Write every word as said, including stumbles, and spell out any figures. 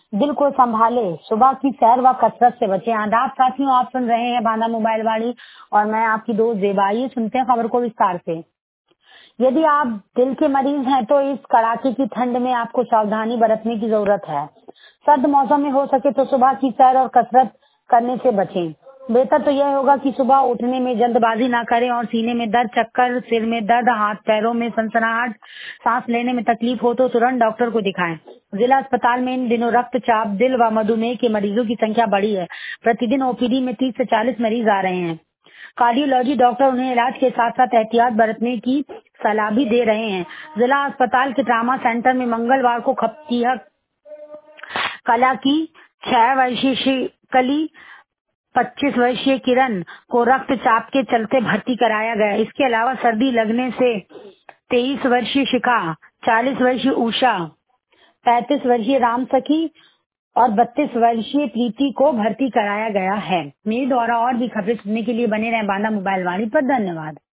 दिल को संभाले, सुबह की सैर व कसरत से बचें। आदाब साथियों, आप सुन रहे हैं बांदा मोबाइल वाली और मैं आपकी दोस्त जेबा। आइए सुनते हैं खबर को विस्तार से। यदि आप दिल के मरीज हैं तो इस कड़ाके की ठंड में आपको सावधानी बरतने की जरूरत है। सर्द मौसम में हो सके तो सुबह की सैर और कसरत करने से बचें। बेहतर तो यह होगा कि सुबह उठने में जल्दबाजी ना करें और सीने में दर्द, चक्कर, सिर में दर्द, हाथ पैरों में सनसनाहट, सांस लेने में तकलीफ हो तो तुरंत डॉक्टर को दिखाएं। जिला अस्पताल में इन दिनों रक्तचाप, दिल व मधुमेह के मरीजों की संख्या बढ़ी है। प्रतिदिन ओपीडी में तीस से चालीस मरीज आ रहे हैं। कार्डियोलॉजी डॉक्टर उन्हें इलाज के साथ साथ एहतियात बरतने की सलाह भी दे रहे हैं। जिला अस्पताल के ट्रामा सेंटर में मंगलवार को खपतीह कला की छह वर्षीय शिकली पच्चीस वर्षीय किरण को रक्तचाप के चलते भर्ती कराया गया। इसके अलावा सर्दी लगने से तेईस वर्षीय शिखा, चालीस वर्षीय उषा, पैंतीस वर्षीय राम सखी और बत्तीस वर्षीय प्रीति को भर्ती कराया गया है। मेरे द्वारा और भी खबरें सुनने के लिए बने रहें बांदा मोबाइल वाणी पर। धन्यवाद।